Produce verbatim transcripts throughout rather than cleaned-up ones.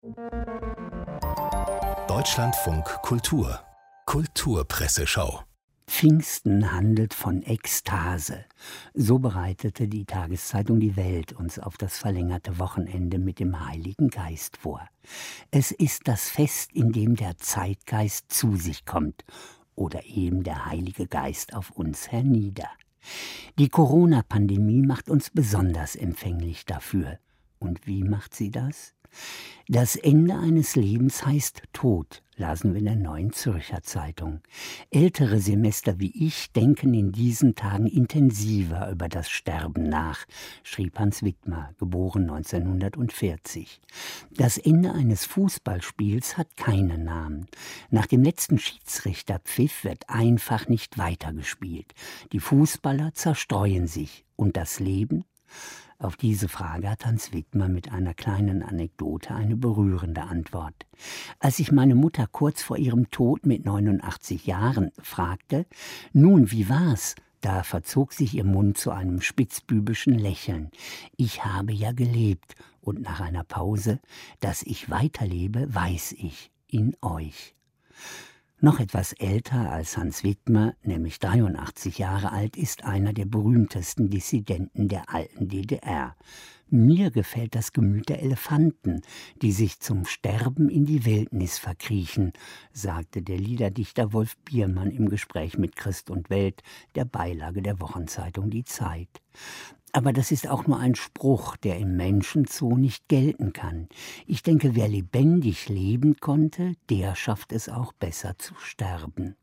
Deutschlandfunk Kultur Kulturpresseschau. Pfingsten handelt von Ekstase. So bereitete die Tageszeitung Die Welt uns auf das verlängerte Wochenende mit dem Heiligen Geist vor. Es ist das Fest, in dem der Zeitgeist zu sich kommt oder eben der Heilige Geist auf uns hernieder. Die Corona-Pandemie macht uns besonders empfänglich dafür. Und wie macht sie das? Das Ende eines Lebens heißt Tod, lasen wir in der Neuen Zürcher Zeitung. Ältere Semester wie ich denken in diesen Tagen intensiver über das Sterben nach, schrieb Hans Wittmer, geboren neunzehnhundertvierzig. Das Ende eines Fußballspiels hat keinen Namen. Nach dem letzten Schiedsrichterpfiff wird einfach nicht weitergespielt. Die Fußballer zerstreuen sich. Und das Leben? Auf diese Frage hat Hans Wittmer mit einer kleinen Anekdote eine berührende Antwort. Als ich meine Mutter kurz vor ihrem Tod mit neunundachtzig Jahren fragte, »Nun, wie war's?«, da verzog sich ihr Mund zu einem spitzbübischen Lächeln. »Ich habe ja gelebt.« Und nach einer Pause, »Dass ich weiterlebe, weiß ich, in euch.« Noch etwas älter als Hans Wittmer, nämlich dreiundachtzig Jahre alt, ist einer der berühmtesten Dissidenten der alten D D R. Mir gefällt das Gemüt der Elefanten, die sich zum Sterben in die Wildnis verkriechen, sagte der Liederdichter Wolf Biermann im Gespräch mit Christ und Welt, der Beilage der Wochenzeitung Die Zeit. Aber das ist auch nur ein Spruch, der im Menschenzoo nicht gelten kann. Ich denke, wer lebendig leben konnte, der schafft es auch besser zu sterben.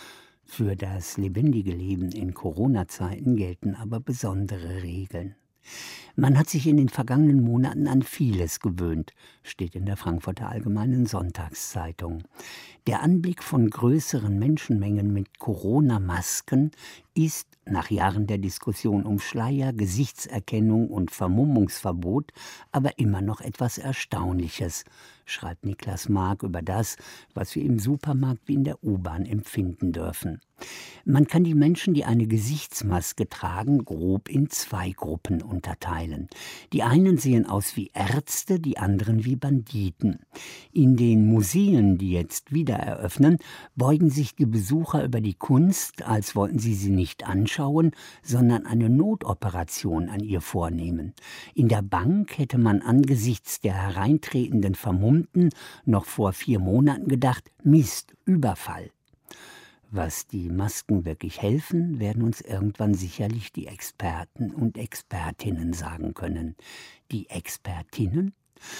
Für das lebendige Leben in Corona-Zeiten gelten aber besondere Regeln. Man hat sich in den vergangenen Monaten an vieles gewöhnt, steht in der Frankfurter Allgemeinen Sonntagszeitung. Der Anblick von größeren Menschenmengen mit Corona-Masken ist nach Jahren der Diskussion um Schleier, Gesichtserkennung und Vermummungsverbot aber immer noch etwas Erstaunliches, schreibt Niklas Mark über das, was wir im Supermarkt wie in der U-Bahn empfinden dürfen. Man kann die Menschen, die eine Gesichtsmaske tragen, grob in zwei Gruppen unterteilen. Die einen sehen aus wie Ärzte, die anderen wie Banditen. In den Museen, die jetzt wieder eröffnen, beugen sich die Besucher über die Kunst, als wollten sie sie nicht anschauen, sondern eine Notoperation an ihr vornehmen. In der Bank hätte man angesichts der hereintretenden Vermummten noch vor vier Monaten gedacht, Mist, Überfall. Was die Masken wirklich helfen, werden uns irgendwann sicherlich die Experten und Expertinnen sagen können. Die Expertinnen?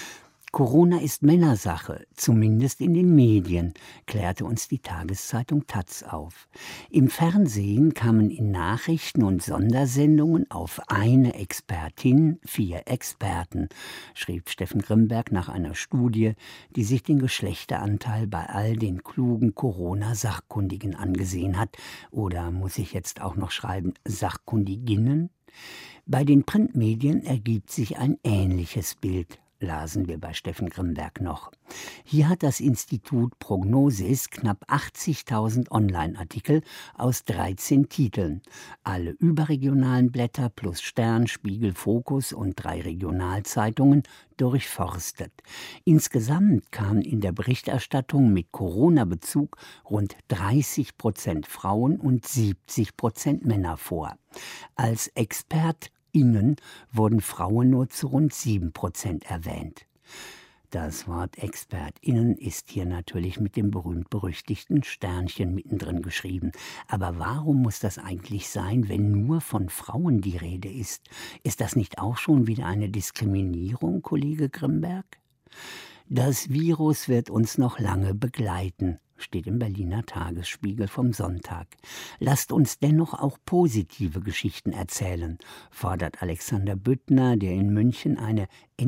Corona ist Männersache, zumindest in den Medien, klärte uns die Tageszeitung Taz auf. Im Fernsehen kamen in Nachrichten und Sondersendungen auf eine Expertin vier Experten, schrieb Steffen Grimberg nach einer Studie, die sich den Geschlechteranteil bei all den klugen Corona-Sachkundigen angesehen hat. Oder muss ich jetzt auch noch schreiben, Sachkundiginnen? Bei den Printmedien ergibt sich ein ähnliches Bild, lasen wir bei Steffen Grimberg noch. Hier hat das Institut Prognosis knapp achtzigtausend Online-Artikel aus dreizehn Titeln, alle überregionalen Blätter plus Stern, Spiegel, Fokus und drei Regionalzeitungen durchforstet. Insgesamt kamen in der Berichterstattung mit Corona-Bezug rund dreißig Prozent Frauen und siebzig Prozent Männer vor. Als Expert Innen wurden Frauen nur zu rund sieben Prozent erwähnt. Das Wort ExpertInnen ist hier natürlich mit dem berühmt-berüchtigten Sternchen mittendrin geschrieben. Aber warum muss das eigentlich sein, wenn nur von Frauen die Rede ist? Ist das nicht auch schon wieder eine Diskriminierung, Kollege Grimberg? Das Virus wird uns noch lange begleiten, steht im Berliner Tagesspiegel vom Sonntag. Lasst uns dennoch auch positive Geschichten erzählen, fordert Alexander Büttner, der in München eine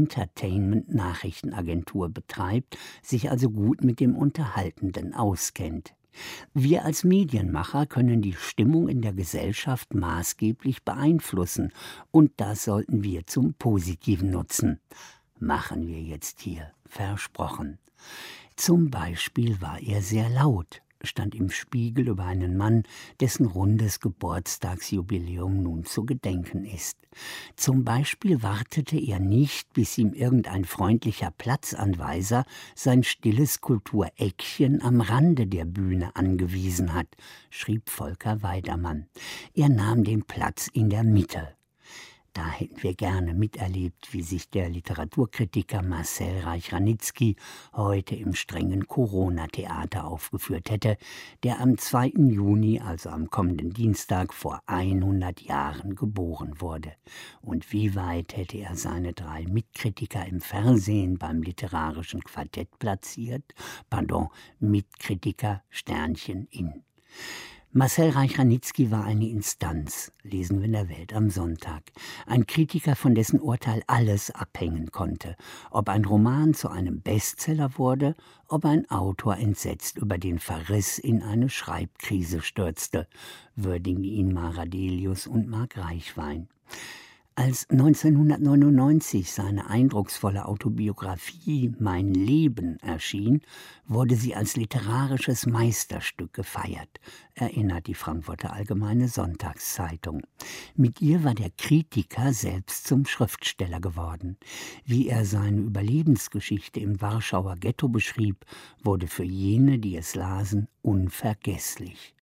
Entertainment-Nachrichtenagentur betreibt, sich also gut mit dem Unterhaltenden auskennt. Wir als Medienmacher können die Stimmung in der Gesellschaft maßgeblich beeinflussen, und das sollten wir zum Positiven nutzen. Machen wir jetzt hier, versprochen. Zum Beispiel war er sehr laut, stand im Spiegel über einen Mann, dessen rundes Geburtstagsjubiläum nun zu gedenken ist. Zum Beispiel wartete er nicht, bis ihm irgendein freundlicher Platzanweiser sein stilles Kultureckchen am Rande der Bühne angewiesen hat, schrieb Volker Weidermann. Er nahm den Platz in der Mitte. Da hätten wir gerne miterlebt, wie sich der Literaturkritiker Marcel Reich-Ranitzky heute im strengen Corona-Theater aufgeführt hätte, der am zweiten Juni, also am kommenden Dienstag, vor hundert Jahren geboren wurde. Und wie weit hätte er seine drei Mitkritiker im Fernsehen beim literarischen Quartett platziert? Pardon, Mitkritiker Sternchen in. Marcel Reich-Ranitzky war eine Instanz, lesen wir in der Welt am Sonntag. Ein Kritiker, von dessen Urteil alles abhängen konnte. Ob ein Roman zu einem Bestseller wurde, ob ein Autor entsetzt über den Verriss in eine Schreibkrise stürzte, würdigen ihn Mara Delius und Marc Reichwein. Als neunzehnhundertneunundneunzig seine eindrucksvolle Autobiografie »Mein Leben« erschien, wurde sie als literarisches Meisterstück gefeiert, erinnert die Frankfurter Allgemeine Sonntagszeitung. Mit ihr war der Kritiker selbst zum Schriftsteller geworden. Wie er seine Überlebensgeschichte im Warschauer Ghetto beschrieb, wurde für jene, die es lasen, unvergesslich.